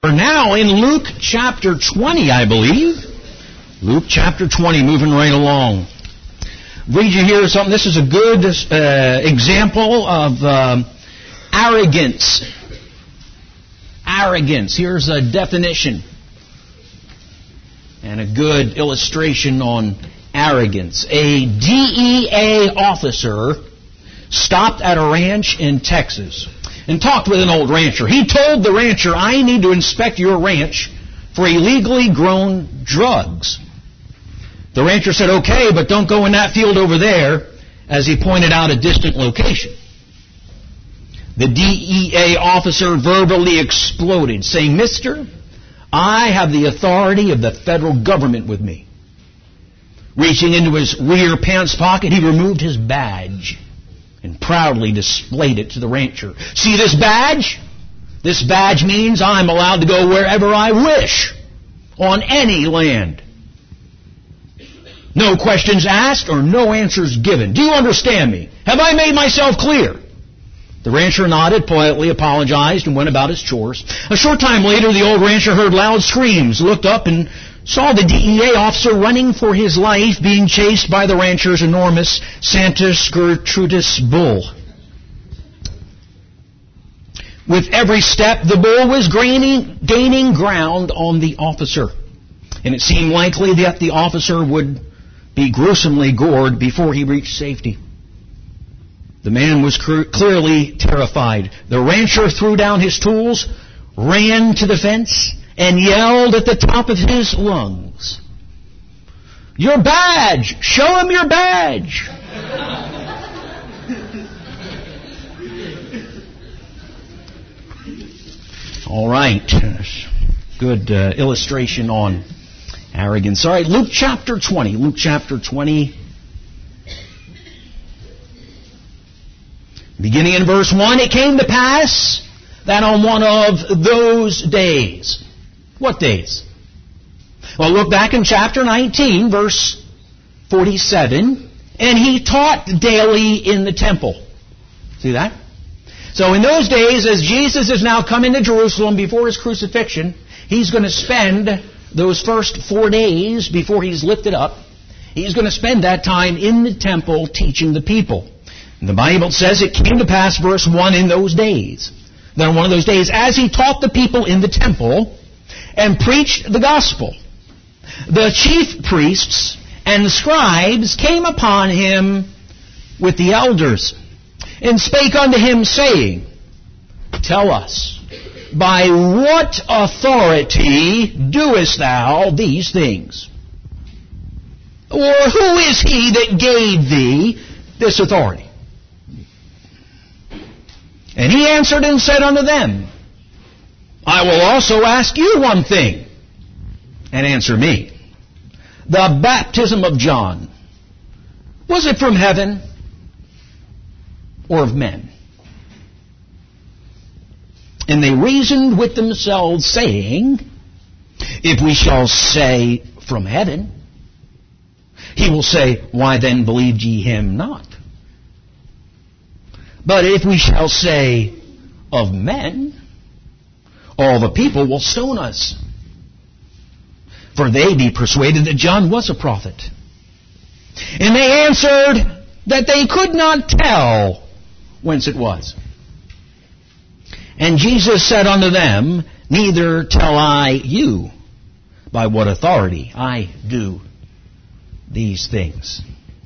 We're now in Luke chapter 20, I believe. Luke chapter 20, moving right along. Read you here something. This is a good example of arrogance. Arrogance. Here's a definition and a good illustration on arrogance. A DEA officer stopped at a ranch in Texas and talked with an old rancher. He told the rancher, "I need to inspect your ranch for illegally grown drugs." The rancher said, "Okay, but don't go in that field over there," as he pointed out a distant location. The DEA officer verbally exploded, saying, "Mister, I have the authority of the federal government with me." Reaching into his rear pants pocket, he removed his badge and proudly displayed it to the rancher. "See this badge? This badge means I'm allowed to go wherever I wish, on any land. No questions asked or no answers given. Do you understand me? Have I made myself clear?" The rancher nodded, politely apologized, and went about his chores. A short time later, the old rancher heard loud screams, looked up, and saw the DEA officer running for his life, being chased by the rancher's enormous Santus Gertrudis bull. With every step, the bull was gaining ground on the officer, and it seemed likely that the officer would be gruesomely gored before he reached safety. The man was clearly terrified. The rancher threw down his tools, ran to the fence, and yelled at the top of his lungs, "Your badge! Show him your badge!" All right. Good illustration on arrogance. All right, Luke chapter 20. Luke chapter 20. Beginning in verse 1, "It came to pass that on one of those days." What days? Well, look back in chapter 19, verse 47. "And he taught daily in the temple." See that? So in those days, as Jesus is now coming to Jerusalem before his crucifixion, he's going to spend those first 4 days before he's lifted up. He's going to spend that time in the temple teaching the people. And the Bible says it came to pass, verse 1, in those days. Then on one of those days, as he taught the people in the temple and preached the gospel, the chief priests and the scribes came upon him with the elders and spake unto him, saying, "Tell us, by what authority doest thou these things? Or who is he that gave thee this authority?" And he answered and said unto them, "I will also ask you one thing, and answer me. The baptism of John, was it from heaven or of men?" And they reasoned with themselves, saying, "If we shall say from heaven, he will say, Why then believed ye him not? But if we shall say of men, all the people will stone us. For they be persuaded that John was a prophet." And they answered that they could not tell whence it was. And Jesus said unto them, "Neither tell I you by what authority I do these things."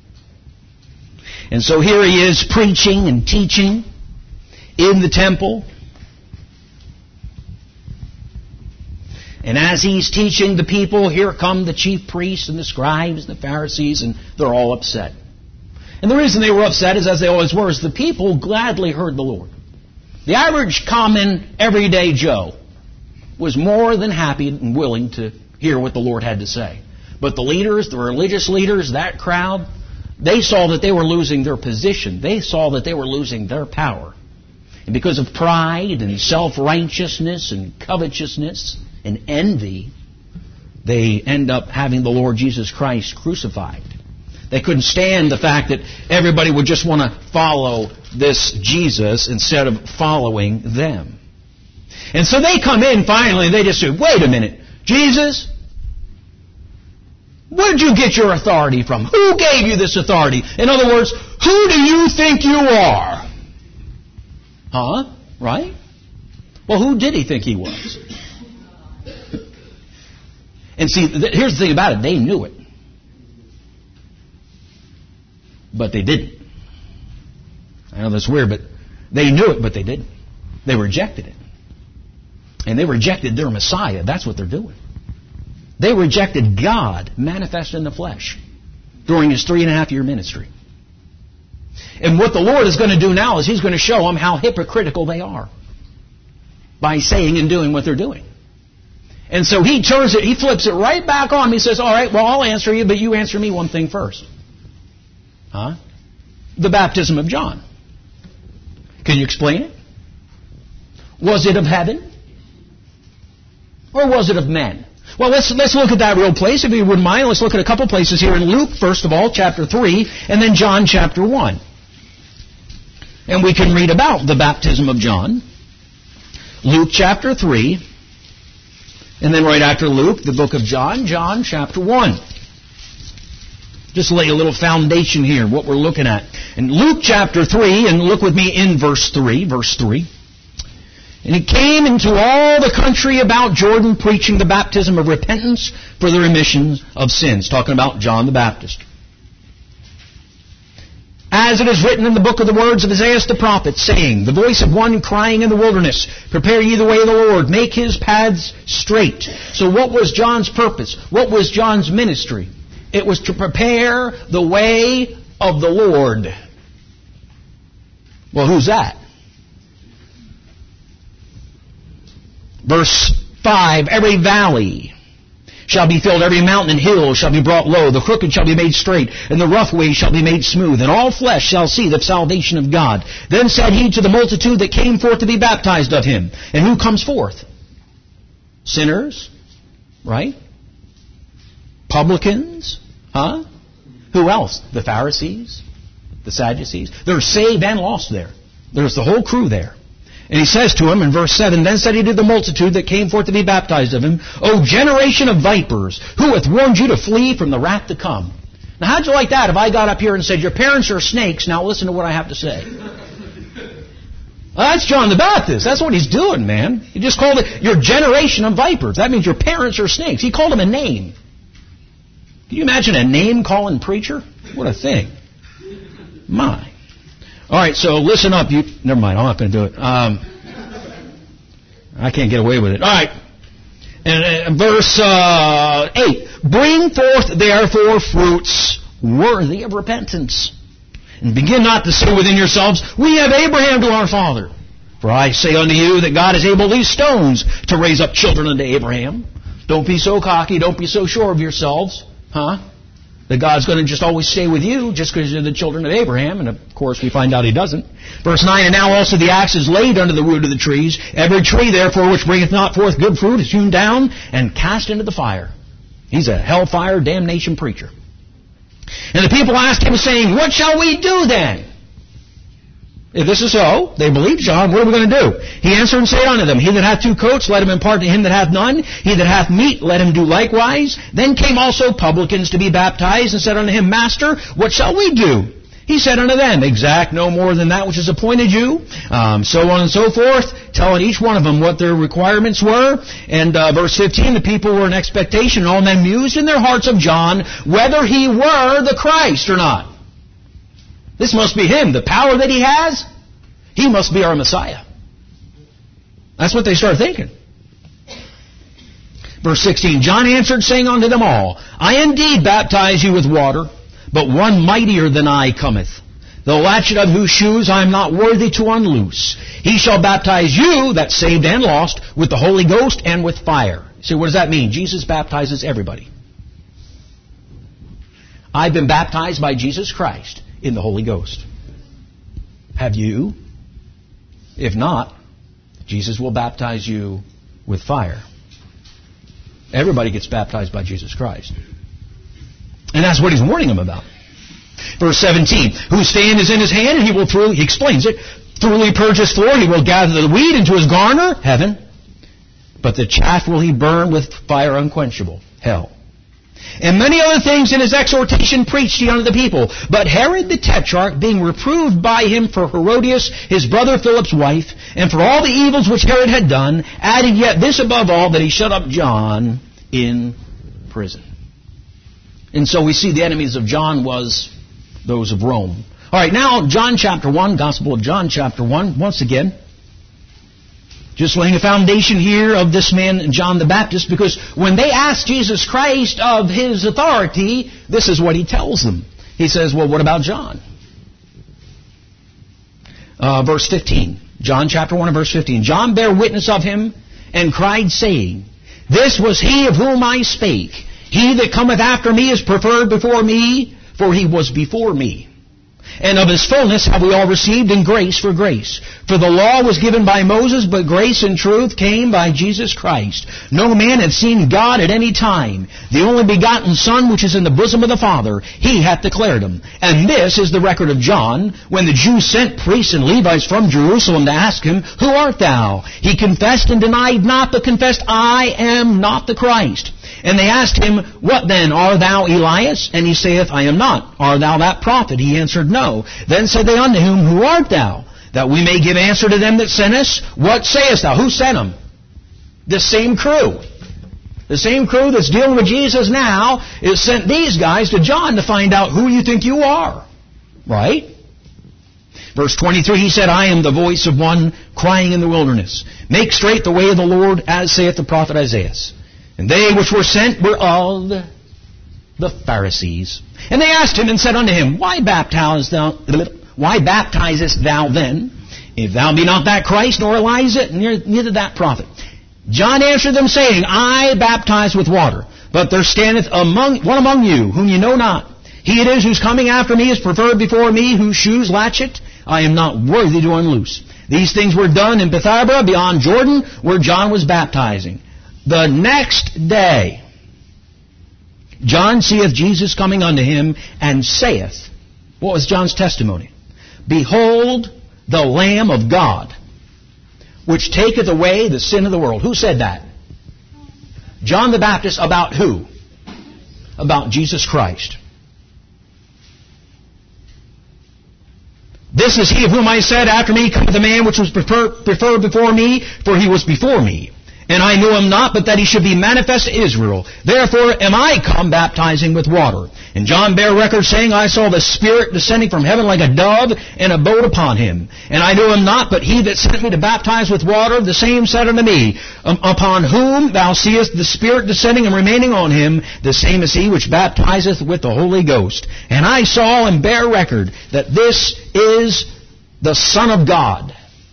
And so here he is preaching and teaching in the temple. And as he's teaching the people, here come the chief priests and the scribes and the Pharisees, and they're all upset. And the reason they were upset is, as they always were, is the people gladly heard the Lord. The average, common, everyday Joe was more than happy and willing to hear what the Lord had to say. But the leaders, the religious leaders, that crowd, they saw that they were losing their position. They saw that they were losing their power. And because of pride and self-righteousness and covetousness and envy, they end up having the Lord Jesus Christ crucified. They couldn't stand the fact that everybody would just want to follow this Jesus instead of following them. And so they come in finally and they just say, wait a minute, Jesus, where did you get your authority from? Who gave you this authority? In other words, who do you think you are? Huh? Right? Well, who did he think he was? And see, here's the thing about it. They knew it. But they didn't. I know that's weird, but they knew it, but they didn't. They rejected it. And they rejected their Messiah. That's what they're doing. They rejected God manifest in the flesh during His 3.5-year ministry. And what the Lord is going to do now is He's going to show them how hypocritical they are by saying and doing what they're doing. And so He turns it, He flips it right back on. He says, all right, well, I'll answer you, but you answer me one thing first. Huh? The baptism of John. Can you explain it? Was it of heaven? Or was it of men? Well, let's look at that real place, if you wouldn't mind. Let's look at a couple places here in Luke, first of all, chapter 3, and then John chapter 1. And we can read about the baptism of John. Luke chapter 3, and then right after Luke, the book of John, John chapter 1. Just lay a little foundation here, what we're looking at. In Luke chapter 3, and look with me in verse 3. And He came into all the country about Jordan, preaching the baptism of repentance for the remission of sins. Talking about John the Baptist. As it is written in the book of the words of Isaiah the prophet, saying, the voice of one crying in the wilderness, prepare ye the way of the Lord, make His paths straight. So what was John's purpose? What was John's ministry? It was to prepare the way of the Lord. Well, who's that? Verse 5, every valley shall be filled, every mountain and hill shall be brought low, the crooked shall be made straight, and the rough way shall be made smooth, and all flesh shall see the salvation of God. Then said He to the multitude that came forth to be baptized of Him. And who comes forth? Sinners, right? Publicans, huh? Who else? The Pharisees, the Sadducees. They're saved and lost there. There's the whole crew there. And He says to him in verse 7, then said He to the multitude that came forth to be baptized of Him, O generation of vipers, who hath warned you to flee from the wrath to come? Now how'd you like that if I got up here and said, your parents are snakes, now listen to what I have to say? Well, that's John the Baptist. That's what he's doing, man. He just called it your generation of vipers. That means your parents are snakes. He called them a name. Can you imagine a name-calling preacher? What a thing. My. All right, so listen up. Never mind, I'm not going to do it. I can't get away with it. All right. And verse 8. Bring forth therefore fruits worthy of repentance. And begin not to say within yourselves, we have Abraham to our father. For I say unto you that God is able these stones to raise up children unto Abraham. Don't be so cocky. Don't be so sure of yourselves. Huh? That God's going to just always stay with you just because you're the children of Abraham. And of course we find out He doesn't. Verse 9, and now also the axe is laid under the root of the trees. Every tree therefore which bringeth not forth good fruit is hewn down and cast into the fire. He's a hellfire damnation preacher. And the people asked Him, saying, what shall we do then? If this is so, they believe John, what are we going to do? He answered and said unto them, he that hath 2 coats, let him impart to him that hath none. He that hath meat, let him do likewise. Then came also publicans to be baptized, and said unto Him, Master, what shall we do? He said unto them, exact no more than that which is appointed you. So on and so forth, telling each one of them what their requirements were. And verse 15, the people were in expectation, and all men mused in their hearts of John, whether he were the Christ or not. This must be Him. The power that He has, He must be our Messiah. That's what they start thinking. Verse 16, John answered, saying unto them all, I indeed baptize you with water, but one mightier than I cometh, the latchet of whose shoes I am not worthy to unloose. He shall baptize you, that's saved and lost, with the Holy Ghost and with fire. So what does that mean? Jesus baptizes everybody. I've been baptized by Jesus Christ in the Holy Ghost. Have you? If not, Jesus will baptize you with fire. Everybody gets baptized by Jesus Christ. And that's what He's warning them about. Verse 17, whose fan is in his hand, and he explains it, Thoroughly purge his floor, he will gather the wheat into his garner, heaven. But the chaff will he burn with fire unquenchable, hell. And many other things in his exhortation preached he unto the people. But Herod the Tetrarch, being reproved by him for Herodias, his brother Philip's wife, and for all the evils which Herod had done, added yet this above all, that he shut up John in prison. And so we see the enemies of John was those of Rome. All right, now John chapter 1, Gospel of John chapter 1, once again. Just laying a foundation here of this man, John the Baptist, because when they ask Jesus Christ of his authority, this is what he tells them. He says, well, what about John? Verse 15. John chapter 1 and verse 15. John bare witness of him and cried, saying, this was he of whom I spake. He that cometh after me is preferred before me, for he was before me. And of his fullness have we all received, in grace for grace. For the law was given by Moses, but grace and truth came by Jesus Christ. No man hath seen God at any time. The only begotten Son, which is in the bosom of the Father, he hath declared him. And this is the record of John, when the Jews sent priests and Levites from Jerusalem to ask him, who art thou? He confessed and denied not, but confessed, I am not the Christ. And they asked him, what then? Art thou Elias? And he saith, I am not. Art thou that prophet? He answered, no. Then said they unto him, who art thou? That we may give answer to them that sent us. What sayest thou? Who sent them? This same crew. The same crew that's dealing with Jesus now is sent these guys to John to find out who you think you are. Right? Verse 23, he said, I am the voice of one crying in the wilderness. Make straight the way of the Lord, as saith the prophet Isaiah. And they which were sent were of the Pharisees. And they asked him and said unto him, Why baptizest thou then, if thou be not that Christ, nor Elijah, neither that prophet? John answered them, saying, I baptize with water, but there standeth one among you, whom ye know not. He it is whose coming after me is preferred before me, whose shoes latchet I am not worthy to unloose. These things were done in Bethabara, beyond Jordan, where John was baptizing. The next day, John seeth Jesus coming unto him, and saith, what was John's testimony? Behold, the Lamb of God, which taketh away the sin of the world. Who said that? John the Baptist. About who? About Jesus Christ. This is he of whom I said, after me cometh a man which was preferred before me, for he was before me. And I knew him not, but that he should be manifest to Israel. Therefore am I come baptizing with water. And John bare record, saying, I saw the Spirit descending from heaven like a dove, and abode upon him. And I knew him not, but he that sent me to baptize with water, the same said unto me, upon whom thou seest the Spirit descending and remaining on him, the same is he which baptizeth with the Holy Ghost. And I saw and bare record that this is the Son of God.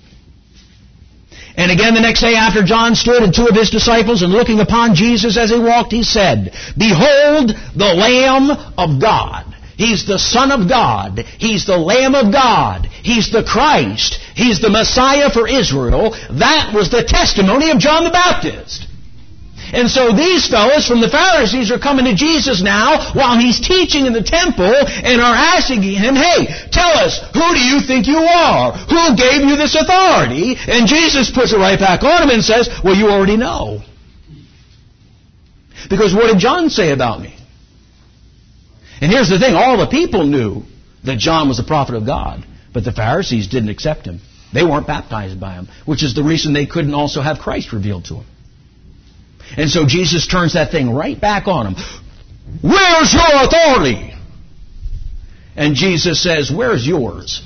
And again the next day after John stood, and two of his disciples, and looking upon Jesus as he walked, he said, Behold the Lamb of God. He's the Son of God. He's the Lamb of God. He's the Christ. He's the Messiah for Israel. That was the testimony of John the Baptist. And so these fellows from the Pharisees are coming to Jesus now while he's teaching in the temple and are asking him, hey, tell us, who do you think you are? Who gave you this authority? And Jesus puts it right back on him and says, well, you already know. Because what did John say about me? And here's the thing, all the people knew that John was the prophet of God, but the Pharisees didn't accept him. They weren't baptized by him, which is the reason they couldn't also have Christ revealed to them. And so Jesus turns that thing right back on him. Where's your authority? And Jesus says, where's yours?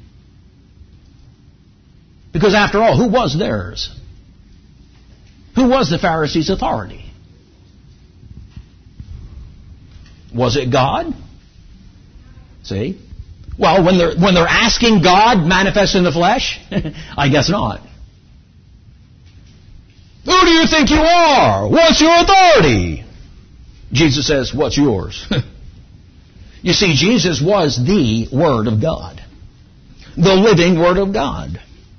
Because after all, who was theirs? Who was the Pharisees' authority? Was it God? See? Well, when they're asking God manifest in the flesh, I guess not. Who do you think you are? What's your authority? Jesus says, what's yours? You see, Jesus was the Word of God. The living Word of God.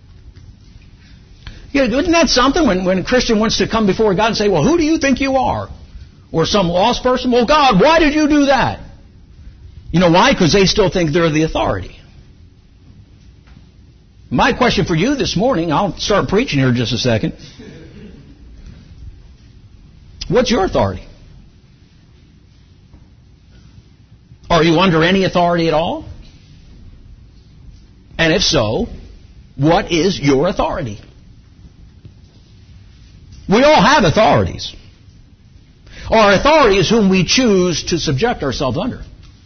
Isn't that something when a Christian wants to come before God and say, well, who do you think you are? Or some lost person? Well, God, why did you do that? You know why? Because they still think they're the authority. My question for you this morning, I'll start preaching here in just a second. What's your authority? Are you under any authority at all? And if so, what is your authority? We all have authorities. Our authority is whom we choose to subject ourselves under.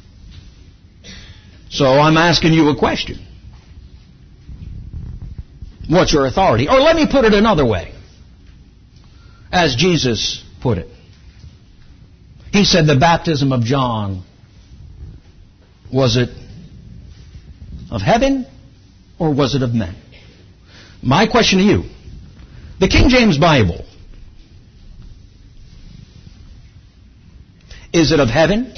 So I'm asking you a question. What's your authority? Or let me put it another way. As Jesus put it. He said the baptism of John, was it of heaven or was it of men? My question to you, the King James Bible, is it of heaven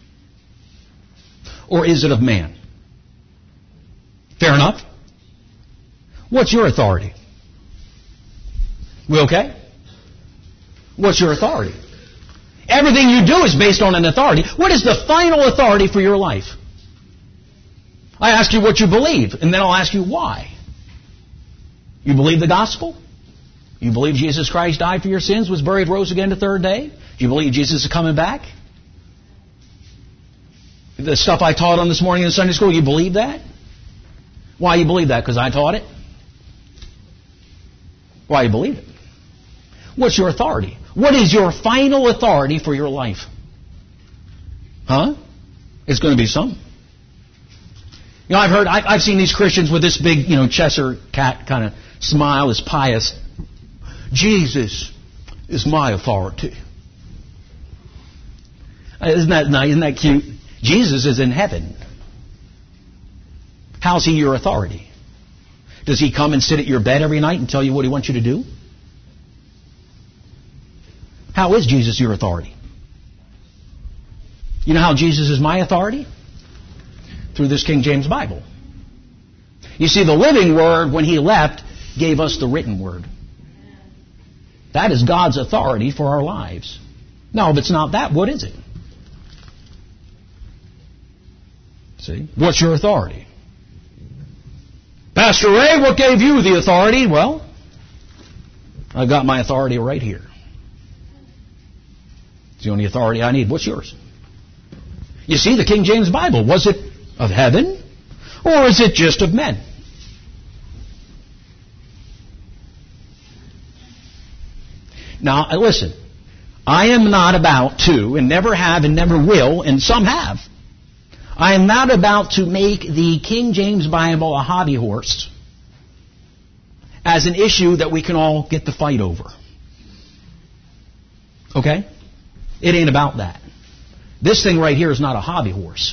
or is it of man? Fair enough. What's your authority? We okay? What's your authority? Everything you do is based on an authority. What is the final authority for your life? I ask you what you believe, and then I'll ask you why. You believe the gospel? You believe Jesus Christ died for your sins, was buried, rose again the third day? Do you believe Jesus is coming back? The stuff I taught on this morning in Sunday school, you believe that? Why you believe that? Because I taught it? Why you believe it? What's your authority? What is your final authority for your life? Huh? It's going to be something. You know, I've seen these Christians with this big, Cheshire cat kind of smile, this pious. Jesus is my authority. Isn't that nice? Isn't that cute? Jesus is in heaven. How's he your authority? Does he come and sit at your bed every night and tell you what he wants you to do? How is Jesus your authority? You know how Jesus is my authority? Through this King James Bible. You see, the living Word, when he left, gave us the written Word. That is God's authority for our lives. Now, if it's not that, what is it? See? What's your authority? Pastor Ray, what gave you the authority? Well, I've got my authority right here. It's the only authority I need. What's yours? You see, the King James Bible, was it of heaven or is it just of men? Now, listen, I am not about to, and never have and never will, and some have, I am not about to make the King James Bible a hobby horse as an issue that we can all get to fight over. Okay? It ain't about that. This thing right here is not a hobby horse.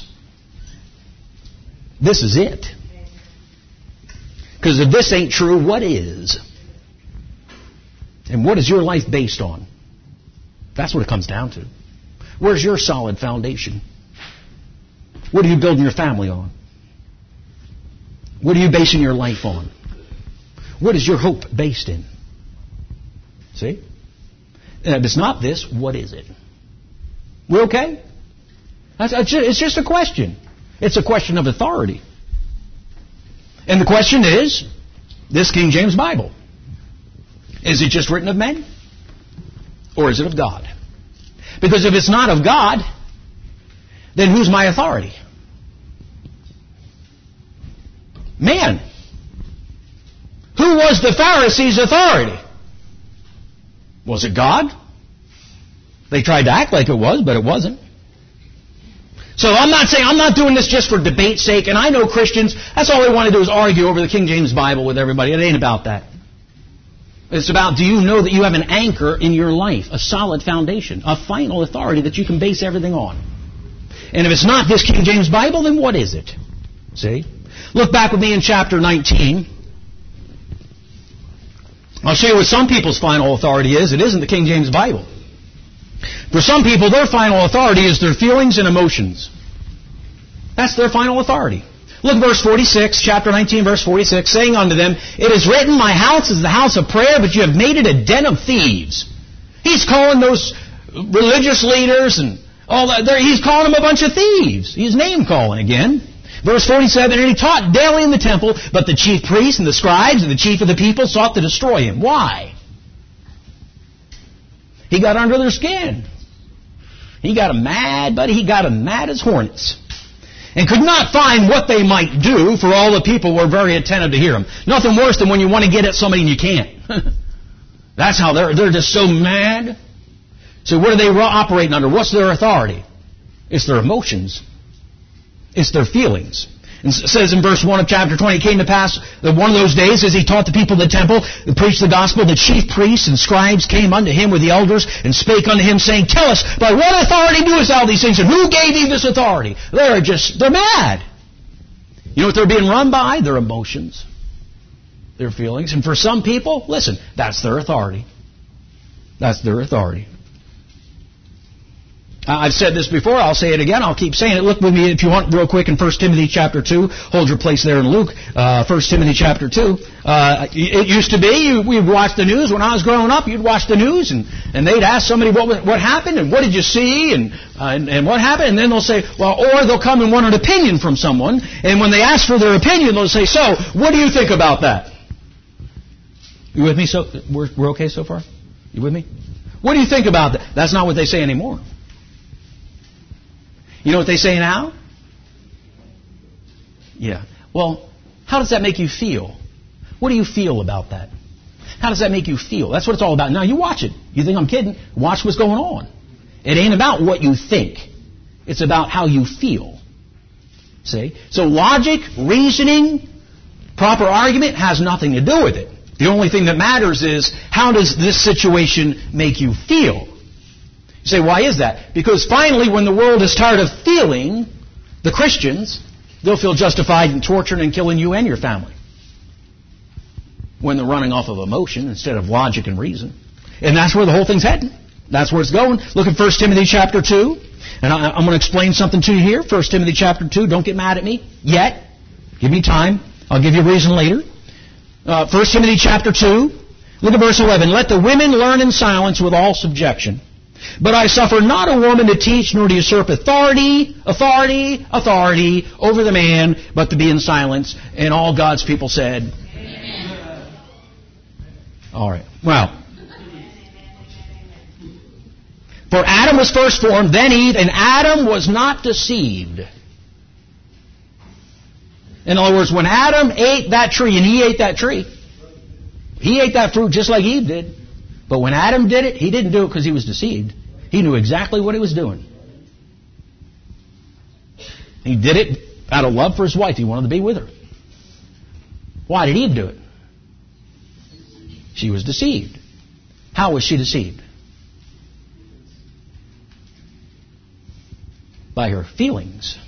This is it. Because if this ain't true, what is? And what is your life based on? That's what it comes down to. Where's your solid foundation? What are you building your family on? What are you basing your life on? What is your hope based in? See? And if it's not this, what is it? We okay? It's just a question. It's a question of authority. And the question is, this King James Bible, is it just written of men? Or is it of God? Because if it's not of God, then who's my authority? Man. Who was the Pharisees' authority? Was it God? They tried to act like it was, but it wasn't. So I'm not doing this just for debate's sake, and I know Christians, that's all they want to do is argue over the King James Bible with everybody. It ain't about that. It's about, do you know that you have an anchor in your life, a solid foundation, a final authority that you can base everything on? And if it's not this King James Bible, then what is it? See? Look back with me in chapter 19. I'll show you what some people's final authority is. It isn't the King James Bible. For some people, their final authority is their feelings and emotions. That's their final authority. Look at verse 46, chapter 19, verse 46, saying unto them, It is written, My house is the house of prayer, but you have made it a den of thieves. He's calling those religious leaders and all that. He's calling them a bunch of thieves. He's name calling again. Verse 47, and he taught daily in the temple, but the chief priests and the scribes and the chief of the people sought to destroy him. Why? He got under their skin. He got them mad, buddy. He got them mad as hornets. And could not find what they might do, for all the people were very attentive to hear him. Nothing worse than when you want to get at somebody and you can't. That's how they're just so mad. So what are they operating under? What's their authority? It's their emotions. It's their feelings. And it says in verse 1 of chapter 20, it came to pass that one of those days, as he taught the people of the temple and preached the gospel, the chief priests and scribes came unto him with the elders and spake unto him, saying, Tell us, by what authority doest thou these things, and who gave thee this authority? They're mad. You know what they're being run by? Their emotions, their feelings. And for some people, listen, that's their authority. That's their authority. I've said this before, I'll say it again, I'll keep saying it. Look with me, if you want, real quick in 1 Timothy chapter 2. Hold your place there in Luke. 1 Timothy chapter 2. It used to be, we'd watch the news. When I was growing up, you'd watch the news, and they'd ask somebody what happened, and what did you see, and what happened, and then they'll say, well, or they'll come and want an opinion from someone, and when they ask for their opinion, they'll say, so, what do you think about that? You with me? So we're okay so far? You with me? What do you think about that? That's not what they say anymore. You know what they say now? Yeah. Well, how does that make you feel? What do you feel about that? How does that make you feel? That's what it's all about. Now, you watch it. You think I'm kidding? Watch what's going on. It ain't about what you think. It's about how you feel. See? So logic, reasoning, proper argument has nothing to do with it. The only thing that matters is, how does this situation make you feel? You say, why is that? Because finally, when the world is tired of feeling, the Christians, they'll feel justified in torturing and killing you and your family. When they're running off of emotion instead of logic and reason. And that's where the whole thing's heading. That's where it's going. Look at 1 Timothy chapter 2. And I'm going to explain something to you here. 1 Timothy chapter 2. Don't get mad at me yet. Give me time. I'll give you a reason later. 1 Timothy chapter 2. Look at verse 11. Let the women learn in silence with all subjection. But I suffer not a woman to teach nor to usurp authority over the man, but to be in silence. And all God's people said, Amen. All right. Well, for Adam was first formed, then Eve, and Adam was not deceived. In other words, when Adam ate that tree, and he ate that tree, he ate that fruit just like Eve did. But when Adam did it, he didn't do it because he was deceived. He knew exactly what he was doing. He did it out of love for his wife. He wanted to be with her. Why did Eve do it? She was deceived. How was she deceived? By her feelings.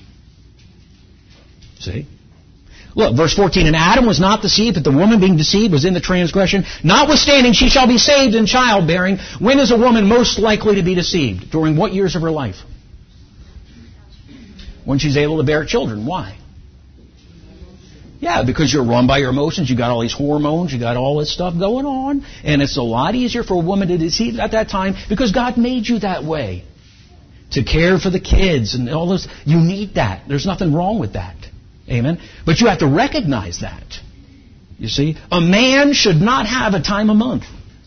See? Look, verse 14, and Adam was not deceived, but the woman being deceived was in the transgression. Notwithstanding, she shall be saved in childbearing. When is a woman most likely to be deceived? During what years of her life? When she's able to bear children. Why? Yeah, because you're run by your emotions. You got all these hormones. You got all this stuff going on. And it's a lot easier for a woman to deceive at that time because God made you that way. To care for the kids and all this. You need that. There's nothing wrong with that. Amen. But you have to recognize that. You see, a man should not have a time a month.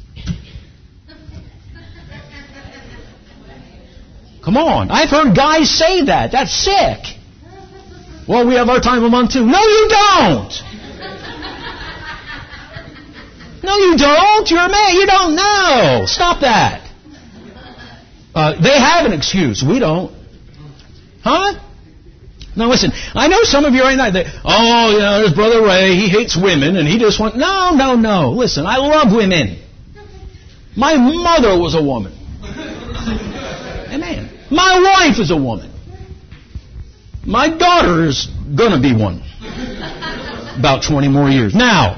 Come on. I've heard guys say that. That's sick. Well, we have our time a month too. No, you don't. No, you don't. You're a man. You don't know. Stop that. They have an excuse. We don't. Huh? Now listen, I know some of you right now, there's Brother Ray, he hates women, and he just wants... No. Listen, I love women. My mother was a woman. Amen. My wife is a woman. My daughter is going to be one. About 20 more years. Now.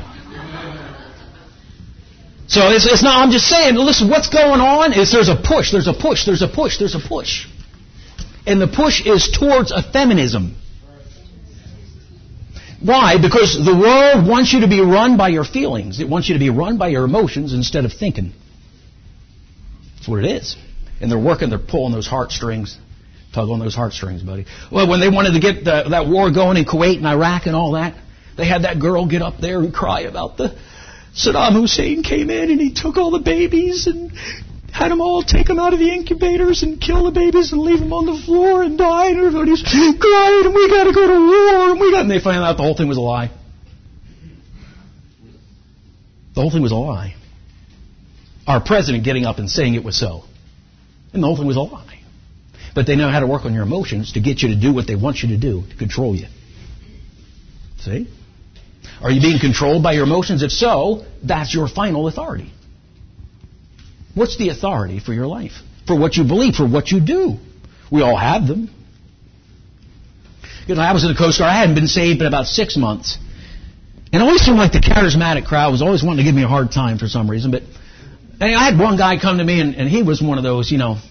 So it's not, I'm just saying, listen, what's going on is there's a push. And the push is towards a feminism. Why? Because the world wants you to be run by your feelings. It wants you to be run by your emotions instead of thinking. That's what it is. And they're pulling those heartstrings Tug on those heartstrings, buddy. Well, when they wanted to get that war going in Kuwait and Iraq and all that, they had that girl get up there and cry about the Saddam Hussein came in and he took all the babies and had them all take them out of the incubators and kill the babies and leave them on the floor and die. And everybody's crying and we got to go to war. And they find out the whole thing was a lie. The whole thing was a lie. Our president getting up and saying it was so. And the whole thing was a lie. But they know how to work on your emotions to get you to do what they want you to do, to control you. See? Are you being controlled by your emotions? If so, that's your final authority. What's the authority for your life? For what you believe, for what you do. We all have them. You know, I was in the Coast Guard. I hadn't been saved in about 6 months. And it always seemed like the charismatic crowd was always wanting to give me a hard time for some reason. But I had one guy come to me, and he was one of those,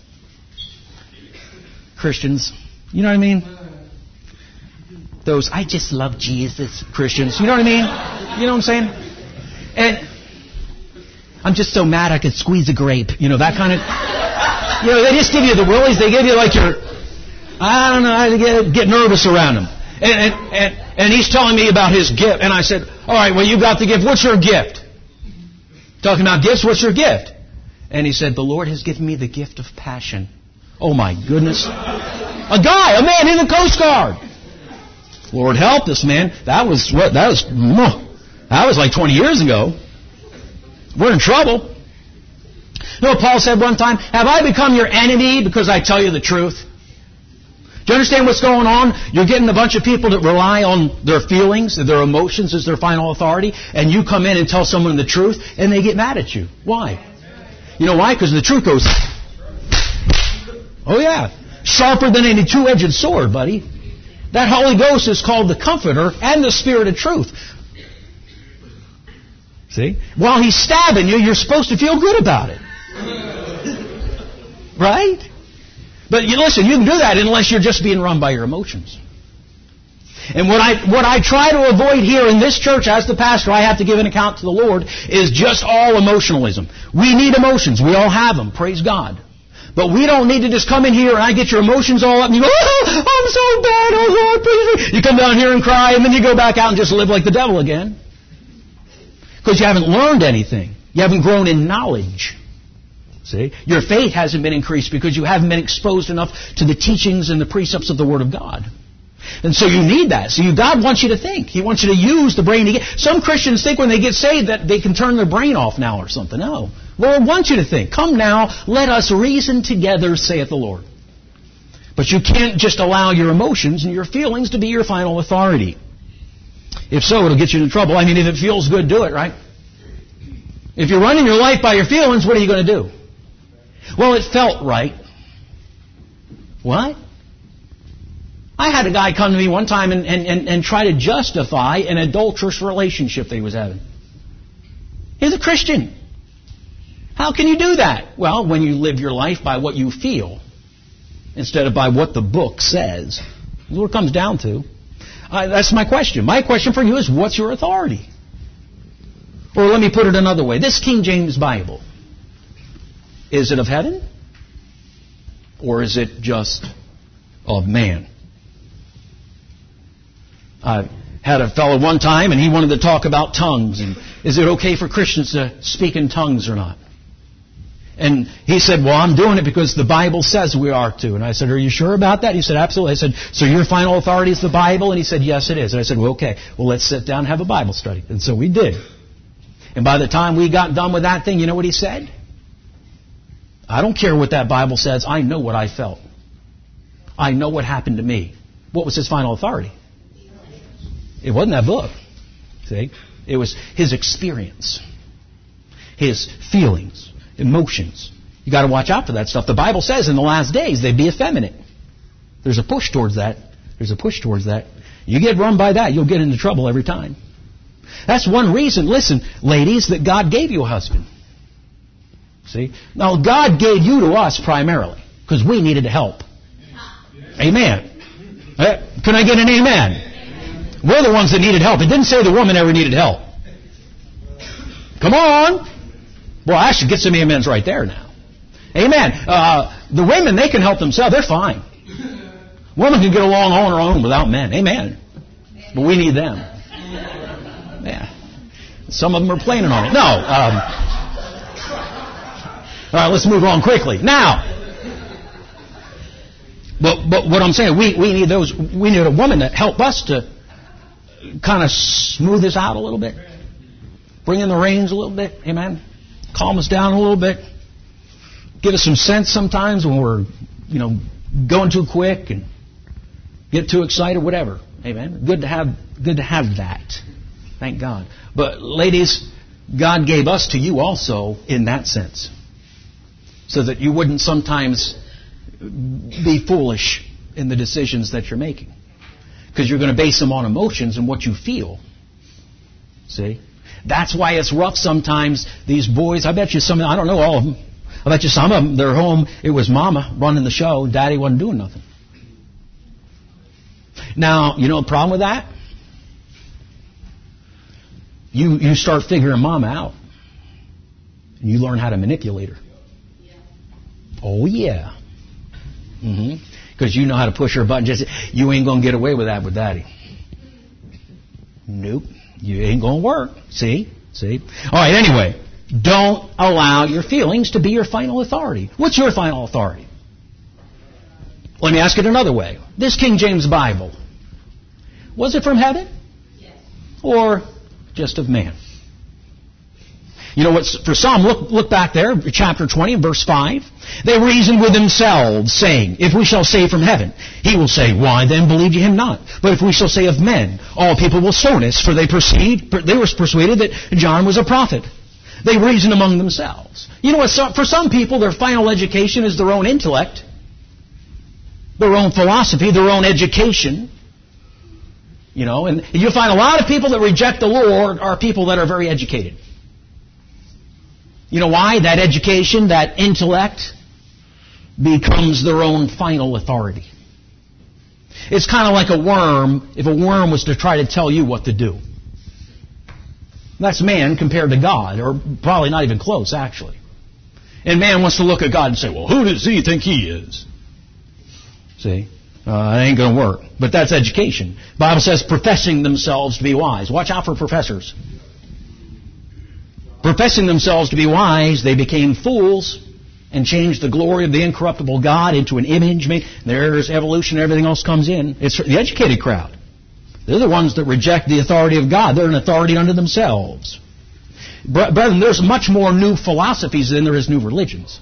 Christians. You know what I mean? Those, I just love Jesus Christians. You know what I mean? You know what I'm saying? And I'm just so mad I could squeeze a grape. That kind of... they just give you the willies. They give you like your... I don't know how to get nervous around them. And he's telling me about his gift. And I said, all right, well, you got the gift. What's your gift? Talking about gifts, what's your gift? And he said, the Lord has given me the gift of passion. Oh, my goodness. A man in the Coast Guard. Lord help us, man. That was like 20 years ago. We're in trouble. You know what Paul said one time? Have I become your enemy because I tell you the truth? Do you understand what's going on? You're getting a bunch of people that rely on their feelings, their emotions as their final authority, and you come in and tell someone the truth, and they get mad at you. Why? You know why? Because the truth goes... Oh, yeah. Sharper than any two-edged sword, buddy. That Holy Ghost is called the Comforter and the Spirit of Truth. See? While He's stabbing you, you're supposed to feel good about it. Right? But listen, you can do that unless you're just being run by your emotions. And what I try to avoid here in this church as the pastor, I have to give an account to the Lord, is just all emotionalism. We need emotions. We all have them. Praise God. But we don't need to just come in here and I get your emotions all up and you go, oh, I'm so bad, oh Lord, please. You come down here and cry and then you go back out and just live like the devil again. Because you haven't learned anything. You haven't grown in knowledge. See? Your faith hasn't been increased because you haven't been exposed enough to the teachings and the precepts of the Word of God. And so you need that. So God wants you to think. He wants you to use the brain to get... Some Christians think when they get saved that they can turn their brain off now or something. No. Lord wants you to think. Come now, let us reason together, saith the Lord. But you can't just allow your emotions and your feelings to be your final authority. If so, it'll get you into trouble. I mean, if it feels good, do it, right? If you're running your life by your feelings, what are you going to do? Well, it felt right. What? I had a guy come to me one time and try to justify an adulterous relationship that he was having. He's a Christian. How can you do that? Well, when you live your life by what you feel instead of by what the book says. That's what it comes down to. That's my question. My question for you is, what's your authority? Or let me put it another way. This King James Bible, is it of heaven? Or is it just of man? I had a fellow one time and he wanted to talk about tongues. And is it okay for Christians to speak in tongues or not? And he said, well, I'm doing it because the Bible says we are to. And I said, are you sure about that? He said, absolutely. I said, so your final authority is the Bible? And he said, yes, it is. And I said, well, okay. Well, let's sit down and have a Bible study. And so we did. And by the time we got done with that thing, you know what he said? I don't care what that Bible says. I know what I felt. I know what happened to me. What was his final authority? It wasn't that book. See? It was his experience. His feelings. Emotions. You got to watch out for that stuff. The Bible says in the last days they'd be effeminate. There's a push towards that. There's a push towards that. You get run by that, you'll get into trouble every time. That's one reason, listen, ladies, that God gave you a husband. See? Now, God gave you to us primarily because we needed help. Amen. Can I get an amen? We're the ones that needed help. It didn't say the woman ever needed help. Come on. Well, I should get some amens right there now. Amen. The women, they can help themselves. They're fine. Women can get along on their own without men. Amen. But we need them. Yeah. Some of them are planning on it. No. All right, let's move on quickly. Now, but what I'm saying, we need those. We need a woman to help us to kind of smooth this out a little bit, bring in the reins a little bit. Amen. Calm us down a little bit. Give us some sense sometimes when we're, going too quick and get too excited, whatever. Amen. Good to have that. Thank God. But ladies, God gave us to you also in that sense, so that you wouldn't sometimes be foolish in the decisions that you're making, because you're going to base them on emotions and what you feel. See? That's why it's rough sometimes. These boys, I bet you some, I don't know all of them, I bet you some of them, they're home, it was mama running the show, daddy wasn't doing nothing. Now, you know the problem with that? You start figuring mama out, and you learn how to manipulate her. Oh, yeah. Because you know how to push her button. You ain't going to get away with that with daddy. Nope. You ain't going to work. See? All right, anyway. Don't allow your feelings to be your final authority. What's your final authority? Let me ask it another way. This King James Bible, was it from heaven? Yes. Or just of man? You know what's for some, look back there, chapter 20, verse 5. They reasoned with themselves, saying, if we shall say from heaven, he will say, why then believed ye him not? But if we shall say of men, all people will stone us, for they were persuaded that John was a prophet. They reasoned among themselves. You know what, for some people, their final education is their own intellect, their own philosophy, their own education. And you'll find a lot of people that reject the Lord are people that are very educated. You know why? That education, that intellect, becomes their own final authority. It's kind of like a worm, if a worm was to try to tell you what to do. That's man compared to God, or probably not even close, actually. And man wants to look at God and say, well, who does he think he is? See? It ain't going to work. But that's education. The Bible says professing themselves to be wise. Watch out for professors. Professing themselves to be wise, they became fools and changed the glory of the incorruptible God into an image. There's evolution, everything else comes in. It's the educated crowd. They're the ones that reject the authority of God. They're an authority unto themselves. Brethren, there's much more new philosophies than there is new religions.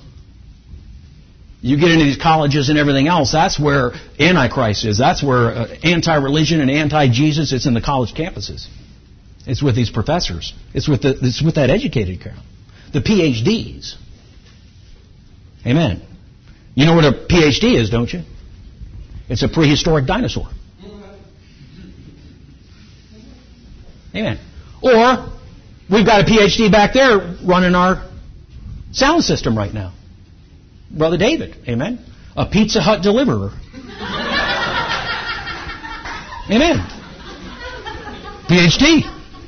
You get into these colleges and everything else, that's where Antichrist is. That's where anti-religion and anti-Jesus is in the college campuses. It's with these professors. It's with that educated crowd. The PhDs. Amen. You know what a PhD is, don't you? It's a prehistoric dinosaur. Amen. Or, we've got a PhD back there running our sound system right now. Brother David. Amen. A Pizza Hut deliverer. Amen. PhD.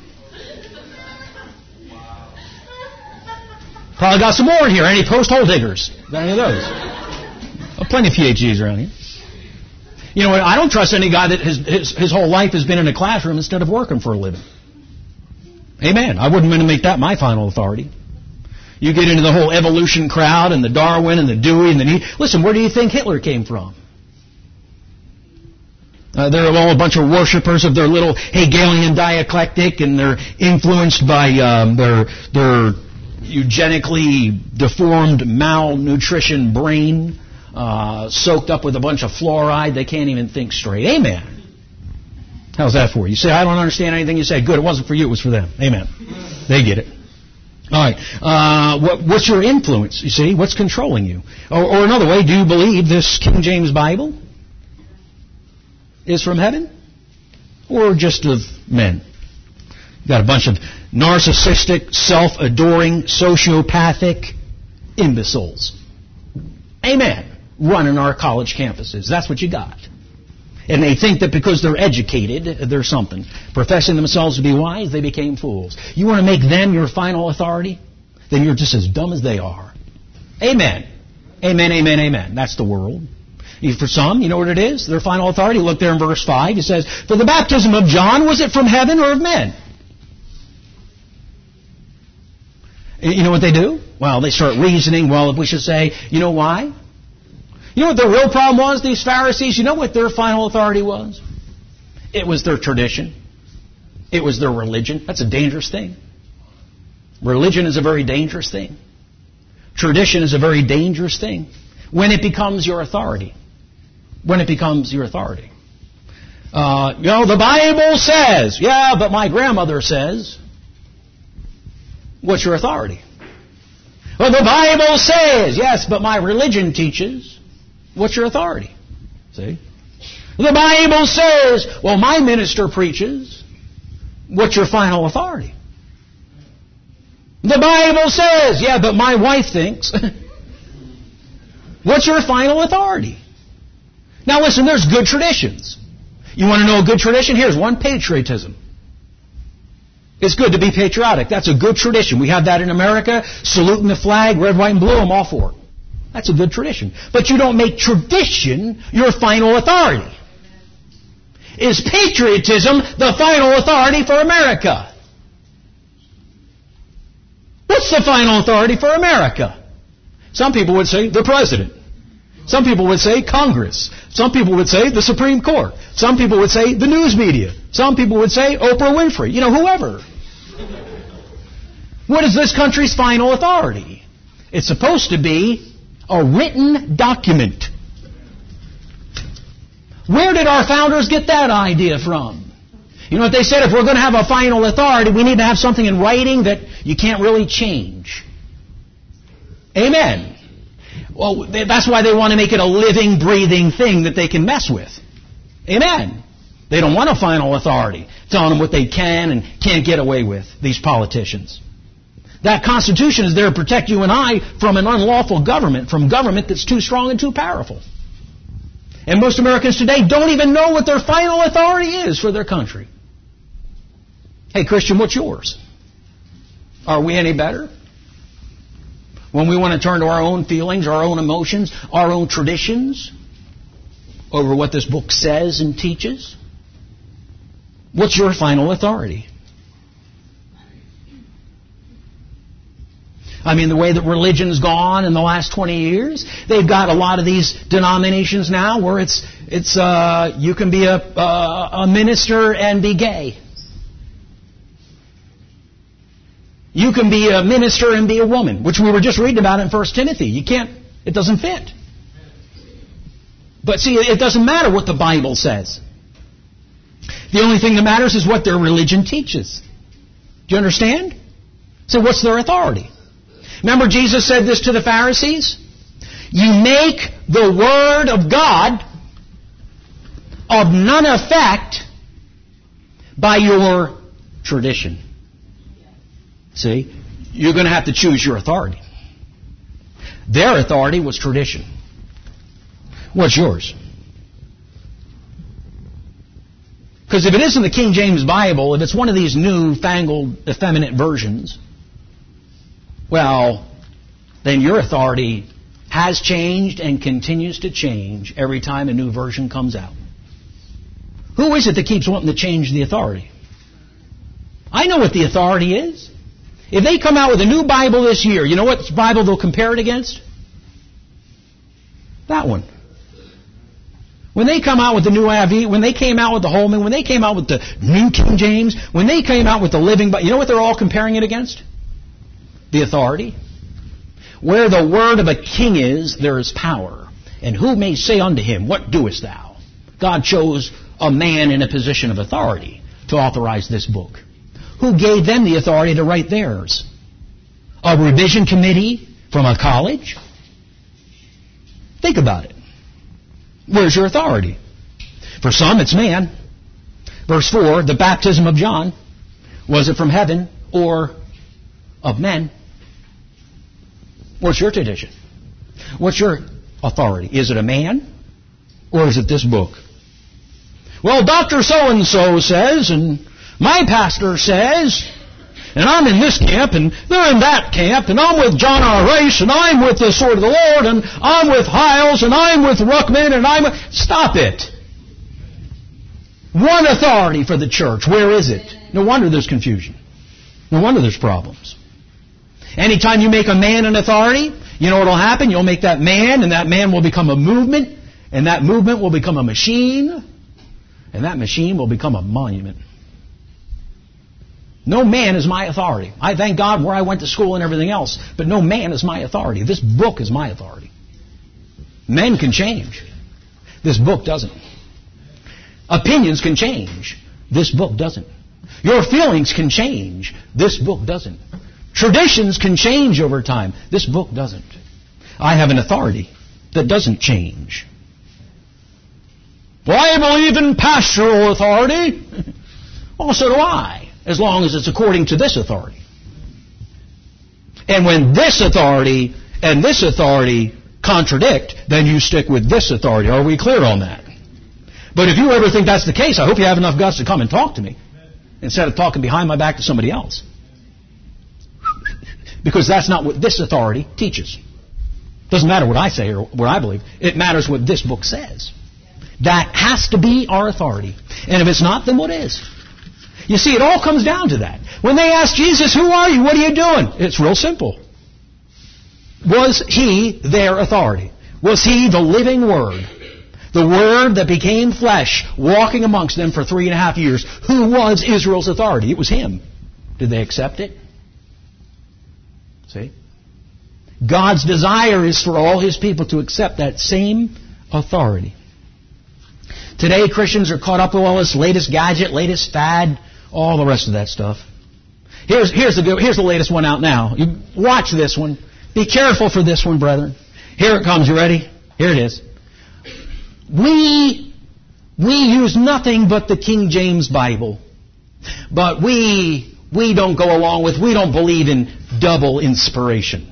Probably got some more in here. Any post-hole diggers? Got any of those? Plenty of PhDs around here. You know what? I don't trust any guy that his whole life has been in a classroom instead of working for a living. Amen. I wouldn't want to make that my final authority. You get into the whole evolution crowd and the Darwin and the Dewey and the Nietzsche. Listen, where do you think Hitler came from? They're all a bunch of worshippers of their little Hegelian dialectic, and they're influenced by their eugenically deformed malnutrition brain, soaked up with a bunch of fluoride. They can't even think straight. Amen. How's that for you? You say, I don't understand anything you say. Good, it wasn't for you, it was for them. Amen. They get it. All right. What's your influence? You see, what's controlling you? Or another way, do you believe this King James Bible is from heaven, or just of men? You've got a bunch of narcissistic, self-adoring, sociopathic imbeciles. Amen. Running our college campuses. That's what you got. And they think that because they're educated, they're something. Professing themselves to be wise, they became fools. You want to make them your final authority? Then you're just as dumb as they are. Amen. Amen, amen, amen. That's the world. For some, you know what it is? Their final authority. Look there in verse 5. It says, for the baptism of John, was it from heaven or of men? You know what they do? Well, they start reasoning, well, if we should say, you know why? You know what the real problem was, these Pharisees? You know what their final authority was? It was their tradition. It was their religion. That's a dangerous thing. Religion is a very dangerous thing. Tradition is a very dangerous thing when it becomes your authority. When it becomes your authority. The Bible says, yeah, but my grandmother says. What's your authority? Well, the Bible says, yes, but my religion teaches. What's your authority? See? The Bible says, well, my minister preaches. What's your final authority? The Bible says, yeah, but my wife thinks. What's your final authority? Now listen, there's good traditions. You want to know a good tradition? Here's one: patriotism. It's good to be patriotic. That's a good tradition. We have that in America. Saluting the flag, red, white, and blue, I'm all for it. That's a good tradition. But you don't make tradition your final authority. Is patriotism the final authority for America? What's the final authority for America? Some people would say the president. Some people would say Congress. Some people would say the Supreme Court. Some people would say the news media. Some people would say Oprah Winfrey. You know, whoever. What is this country's final authority? It's supposed to be a written document. Where did our founders get that idea from? You know what they said? If we're going to have a final authority, we need to have something in writing that you can't really change. Amen. Well, that's why they want to make it a living, breathing thing that they can mess with. Amen. They don't want a final authority telling them what they can and can't get away with, these politicians. That Constitution is there to protect you and I from an unlawful government, from government that's too strong and too powerful. And most Americans today don't even know what their final authority is for their country. Hey, Christian, what's yours? Are we any better? When we want to turn to our own feelings, our own emotions, our own traditions over what this book says and teaches? What's your final authority? I mean, the way that religion's gone in the last 20 years, they've got a lot of these denominations now where it's you can be a minister and be gay. You can be a minister and be a woman, which we were just reading about in 1 Timothy. You can't, it doesn't fit. But see, it doesn't matter what the Bible says. The only thing that matters is what their religion teaches. Do you understand? So what's their authority? Remember Jesus said this to the Pharisees? You make the Word of God of none effect by your tradition. See? You're going to have to choose your authority. Their authority was tradition. What's yours? Because if it isn't the King James Bible, if it's one of these new fangled effeminate versions, well, then your authority has changed and continues to change every time a new version comes out. Who is it that keeps wanting to change the authority? I know what the authority is. If they come out with a new Bible this year, you know what Bible they'll compare it against? That one. When they come out with the new IV, when they came out with the Holman, when they came out with the new King James, when they came out with the Living Bible, you know what they're all comparing it against? The authority. Where the word of a king is, there is power. And who may say unto him, what doest thou? God chose a man in a position of authority to authorize this book. Who gave them the authority to write theirs? A revision committee from a college? Think about it. Where's your authority? For some, it's man. Verse 4, the baptism of John, was it from heaven or of men? What's your tradition? What's your authority? Is it a man or is it this book? Well, Dr. So-and-so says, and my pastor says, and I'm in this camp, and they're in that camp, and I'm with John R. Rice, and I'm with the Sword of the Lord, and I'm with Hiles, and I'm with Ruckman, and I'm with... Stop it. One authority for the church. Where is it? No wonder there's confusion. No wonder there's problems. Anytime you make a man an authority, you know what will happen? You'll make that man, and that man will become a movement, and that movement will become a machine, and that machine will become a monument. No man is my authority. I thank God where I went to school and everything else, but no man is my authority. This book is my authority. Men can change. This book doesn't. Opinions can change. This book doesn't. Your feelings can change. This book doesn't. Traditions can change over time. This book doesn't. I have an authority that doesn't change. Well, I believe in pastoral authority. Well, so do I, as long as it's according to this authority. And when this authority and this authority contradict, then you stick with this authority. Are we clear on that? But if you ever think that's the case, I hope you have enough guts to come and talk to me instead of talking behind my back to somebody else. Because that's not what this authority teaches. Doesn't matter what I say or what I believe. It matters what this book says. That has to be our authority. And if it's not, then what is? You see, it all comes down to that. When they asked Jesus, who are you? What are you doing? It's real simple. Was he their authority? Was he the living Word? The Word that became flesh, walking amongst them for 3.5 years. Who was Israel's authority? It was him. Did they accept it? See? God's desire is for all his people to accept that same authority. Today, Christians are caught up with all this latest gadget, latest fad, all the rest of that stuff. Here's the latest one out now. You watch this one. Be careful for this one, brethren. Here it comes. You ready? Here it is. We use nothing but the King James Bible. But we don't go along with, we don't believe in double inspiration.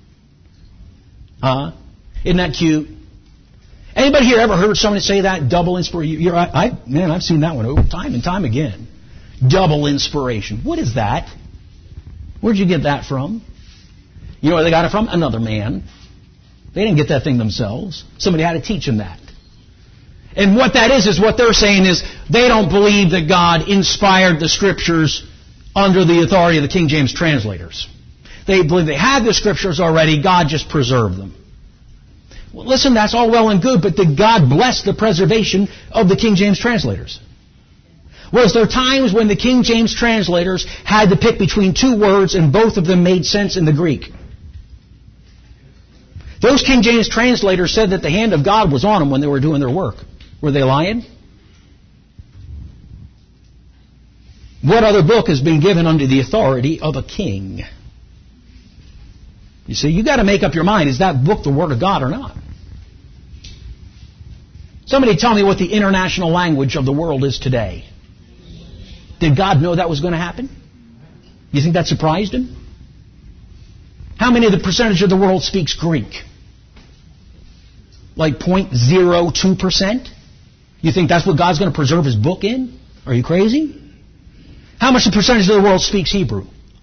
Isn't that cute? Anybody here ever heard somebody say that? Double inspiration? I've seen that one over time and time again. Double inspiration. What is that? Where'd you get that from? You know where they got it from? Another man. They didn't get that thing themselves. Somebody had to teach them that. And what that is what they're saying is they don't believe that God inspired the Scriptures under the authority of the King James translators. They believe they had the Scriptures already. God just preserved them. Well, listen, that's all well and good, but did God bless the preservation of the King James translators? Was there times when the King James translators had to pick between two words and both of them made sense in the Greek? Those King James translators said that the hand of God was on them when they were doing their work. Were they lying? What other book has been given under the authority of a king? You see, you've got to make up your mind, is that book the Word of God or not? Somebody tell me what the international language of the world is today. Did God know that was going to happen? You think that surprised him? How many of the percentage of the world speaks Greek? Like 0.02%? You think that's what God's going to preserve His book in? Are you crazy? How much the percentage of the world speaks Hebrew?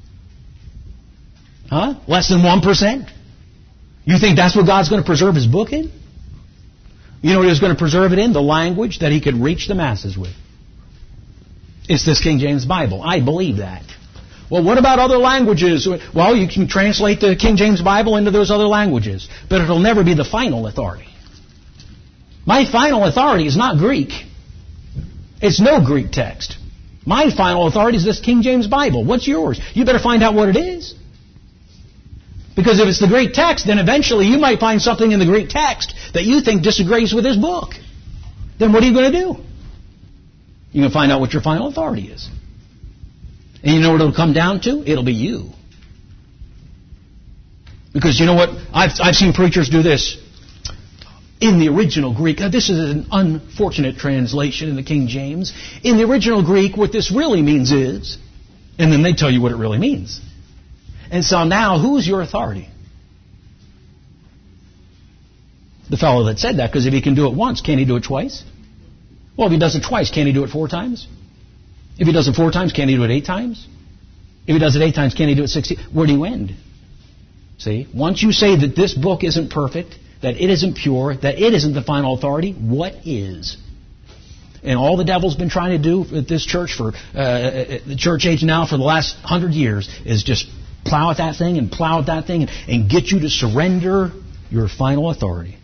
Less than 1%? You think that's what God's going to preserve His book in? You know what He was going to preserve it in? The language that He could reach the masses with. It's this King James Bible. I believe that. Well, what about other languages? Well, you can translate the King James Bible into those other languages, but it'll never be the final authority. My final authority is not Greek. It's no Greek text. My final authority is this King James Bible. What's yours? You better find out what it is. Because if it's the Greek text, then eventually you might find something in the Greek text that you think disagrees with this book. Then what are you going to do? You're going to find out what your final authority is. And you know what it'll come down to? It'll be you. Because you know what? I've seen preachers do this. In the original Greek, this is an unfortunate translation in the King James. In the original Greek, what this really means is, and then they tell you what it really means. And so now, who's your authority? The fellow that said that, because if he can do it once, can't he do it twice? Well, if he does it twice, can't he do it 4 times? If he does it 4 times, can't he do it 8 times? If he does it 8 times, can he do it 60? Where do you end? See? Once you say that this book isn't perfect, that it isn't pure, that it isn't the final authority, what is? And all the devil's been trying to do at this church for the church age now for the last 100 years is just plow at that thing and plow at that thing and get you to surrender your final authority.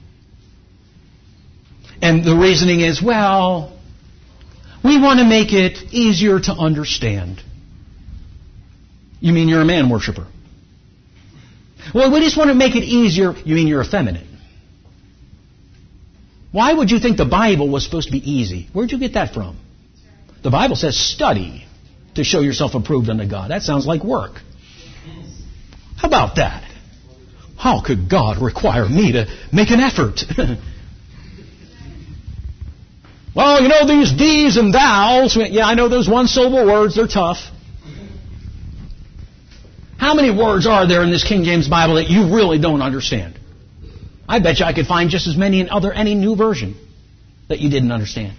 And the reasoning is, well, we want to make it easier to understand. You mean you're a man worshiper? Well, we just want to make it easier. You mean you're effeminate? Why would you think the Bible was supposed to be easy? Where'd you get that from? The Bible says study to show yourself approved unto God. That sounds like work. How about that? How could God require me to make an effort? Well, you know these these and thous. Yeah, I know those one-syllable words. They're tough. How many words are there in this King James Bible that you really don't understand? I bet you I could find just as many in any new version that you didn't understand.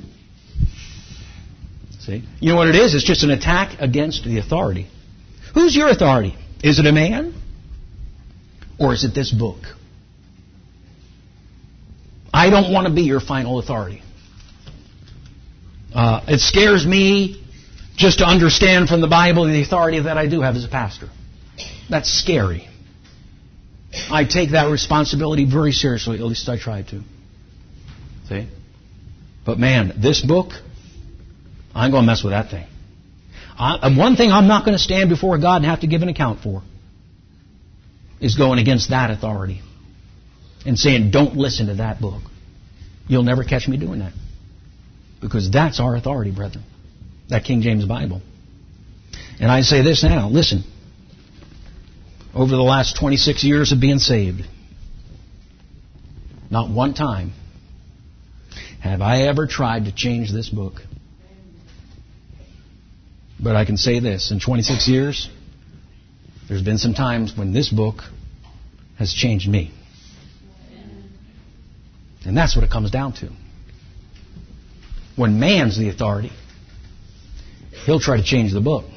See? You know what it is? It's just an attack against the authority. Who's your authority? Is it a man? Or is it this book? I don't want to be your final authority. It scares me just to understand from the Bible the authority that I do have as a pastor. That's scary. I take that responsibility very seriously, at least I try to. See? But man, this book, I'm going to mess with that thing. One thing I'm not going to stand before God and have to give an account for is going against that authority and saying, don't listen to that book. You'll never catch me doing that. Because that's our authority, brethren. That King James Bible. And I say this now, listen. Over the last 26 years of being saved, not one time have I ever tried to change this book. But I can say this, in 26 years, there's been some times when this book has changed me. And that's what it comes down to. When man's the authority, he'll try to change the book.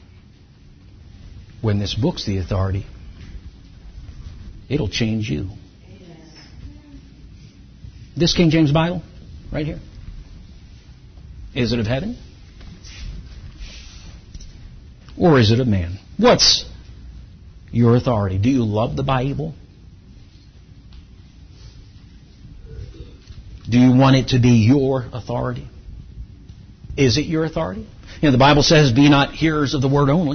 When this book's the authority, it'll change you. This King James Bible, right here, is it of heaven? Or is it of man? What's your authority? Do you love the Bible? Do you want it to be your authority? Is it your authority? You know, the Bible says, be not hearers of the word only,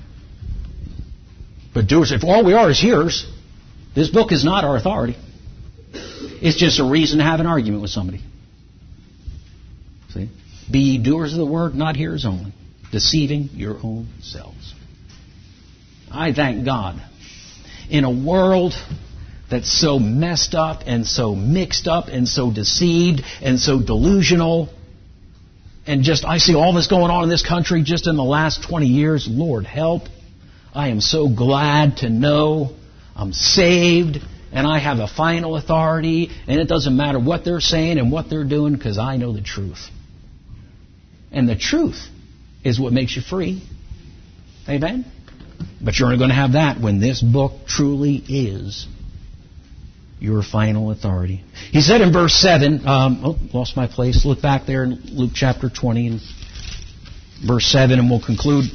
but doers. If all we are is hearers, this book is not our authority. It's just a reason to have an argument with somebody. See? Be ye doers of the word, not hearers only, deceiving your own selves. I thank God. In a world that's so messed up and so mixed up and so deceived and so delusional, and just I see all this going on in this country just in the last 20 years. Lord help. I am so glad to know I'm saved and I have a final authority, and it doesn't matter what they're saying and what they're doing because I know the truth. And the truth is what makes you free. Amen? But you're only going to have that when this book truly is your final authority. He said in verse 7, lost my place. Look back there in Luke chapter 20 and verse 7, and we'll conclude.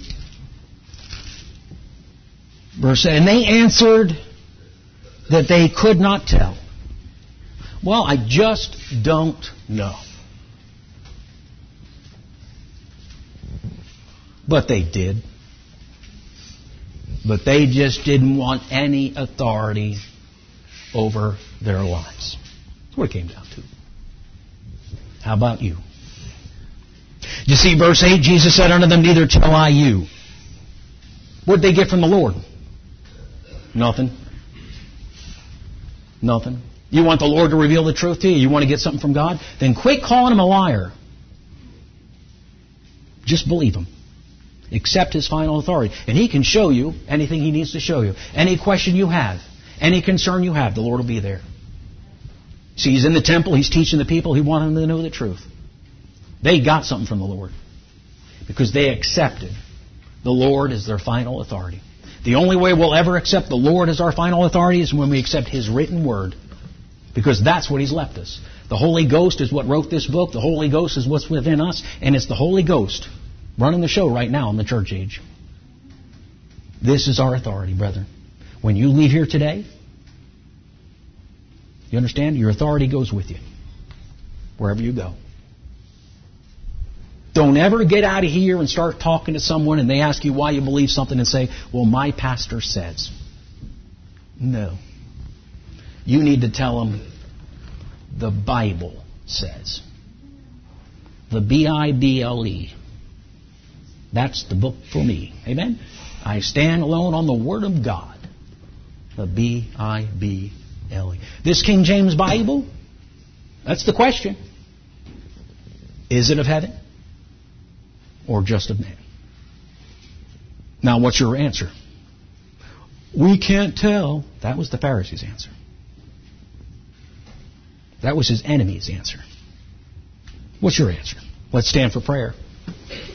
Verse 7, and they answered that they could not tell. Well, I just don't know. But they did. But they just didn't want any authority over their lives. That's what it came down to. How about you? You see, verse 8, Jesus said unto them, neither tell I you. What did they get from the Lord? Nothing. Nothing. You want the Lord to reveal the truth to you? You want to get something from God? Then quit calling him a liar. Just believe him. Accept his final authority. And he can show you anything he needs to show you. Any question you have, any concern you have, the Lord will be there. See, he's in the temple, he's teaching the people, he wanted them to know the truth. They got something from the Lord because they accepted The Lord is their final authority. The only way we'll ever accept the Lord as our final authority is when we accept His written Word. Because that's what He's left us. The Holy Ghost is what wrote this book. The Holy Ghost is what's within us. And it's the Holy Ghost running the show right now in the church age. This is our authority, brethren. When you leave here today, you understand? Your authority goes with you. Wherever you go. Don't ever get out of here and start talking to someone and they ask you why you believe something and say, well, my pastor says. No. You need to tell them the Bible says. The Bible. That's the book for me. Amen? I stand alone on the Word of God. The Bible. This King James Bible, that's the question. Is it of heaven? Or just of man? Now, what's your answer? We can't tell. That was the Pharisees' answer. That was his enemy's answer. What's your answer? Let's stand for prayer.